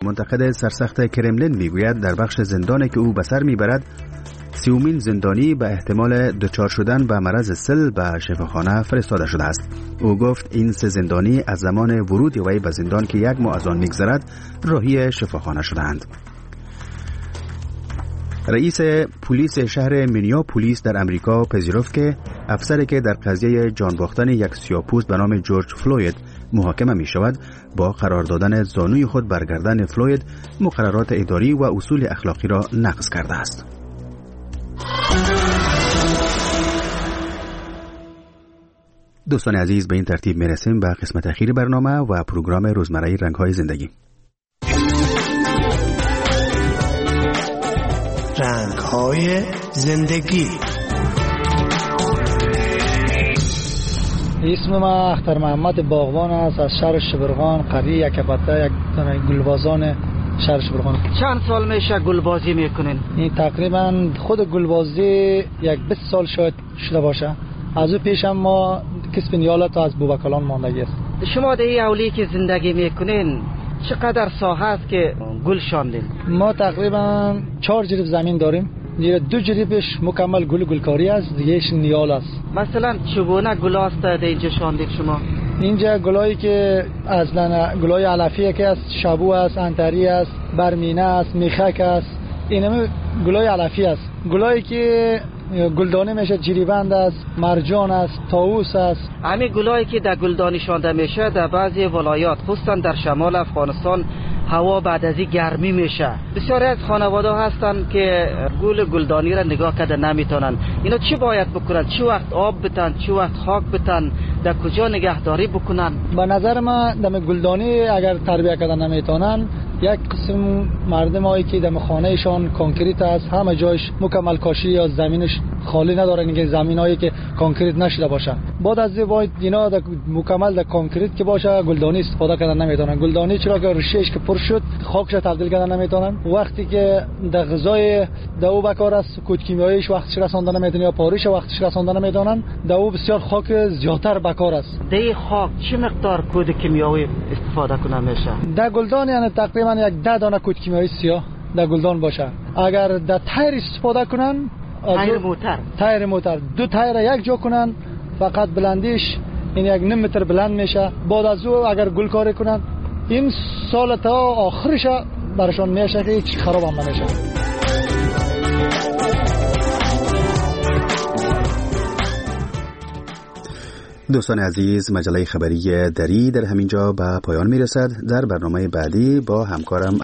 منتقد سرسخت کرملین میگوید در بخش زندانی که او به سر میبرد 30مین زندانی به احتمال دچار شدن به مرض سل به شفاخانه فرستاده شده است. او گفت این 3 زندانی از زمان ورود وی به زندان که 1 ماه از آن میگذرد راهی شفاخانه شدند. رئیس پلیس شهر مینیاپولیس در امریکا پذیرفت که افسری که در قضیه جان باختن یک سیاه‌پوست به نام جورج فلوید محاکمه می شود با قرار دادن زانوی خود بر گردن فلوید مقررات اداری و اصول اخلاقی را نقض کرده است. دوستان عزیز، به این ترتیب می رسیم به قسمت اخیر برنامه و پروگرام روزمره رنگ‌های زندگی. رنگ‌های زندگی. اسم ما اختر محمد باغبان است، از شهر شبرغان، قریه یکبته، یک گلبازان شهر شبرغان. چند سال میشه گلبازی میکنین؟ این تقریبا خود گلبازی یک 20 سال شاید شده باشه. از او پیش هم ما کسب نیالت از بوبکالان ماندگی است. شما در این اولی که زندگی میکنین چقدر ساحه است که گل شاندین؟ ما تقریبا 4 جریب زمین داریم. 2 جریبش مکمل گلکاری است، دیگهش نیال است. مثلا چگونه گلاست در اینجا شاندید شما؟ اینجا گلایی که اصلا گلای علفیه که است، شبو است، انتری است، برمینه است، میخک است. اینم گلای علفی است. گلایی که گلدانی میشه جریبند است، مرجان است، طاووس است. همین گلایی که در گلدانی شانده میشه در بعضی ولایات خصوصا در شمال افغانستان هوا بعد از این گرمی میشه. بسیاری از خانواده هستن که گلدانی را نگاه کرده نمیتونن. اینا چی باید بکنن؟ چی وقت آب بتن، چی وقت خاک بتن، در کجا نگهداری بکنن؟ به نظر من دم گلدانی اگر تربیت کردن نمیتونن، یک قسم مردم هایی که دم خانهشان کانکریت است، همه جایش مکمل کاشی یا زمینش خالی ندارن، اینکه زمینایی که کانکریت نشده باشه، بعد از باید اینا مکمل در کانکریت که باشه گلدانی استفاده کردن نمیتونن. گلدانی چرا که ریشهش که پر شد خاکش تبدیل کردن نمیتونن. وقتی که در غذای دو بکار است کود کیمیاییش وقتش رساندن نمیتونن یا پاریش وقتش رساندن نمیتونن، دو بسیار خاک زیادتر بکار است. در خاک چه مقدار کود کیمیایی استفاده کنه میشه؟ در گلدان یعنی تقریبا یک 10 دانه کود کیمیایی سیاه در گلدان باشه. اگر در تایر استفاده کنن، تایر موتر 2 تایر یک جا کنن، فقط بلندیش این 1.5 متر بلند میشه. بعد از او اگر گل کاری کنن این سال تا آخرش برشان میشه که هیچ خراب هم نمیشه. دوستان عزیز، مجله خبری دری در همینجا به پایان میرسد. در برنامه بعدی با همکارم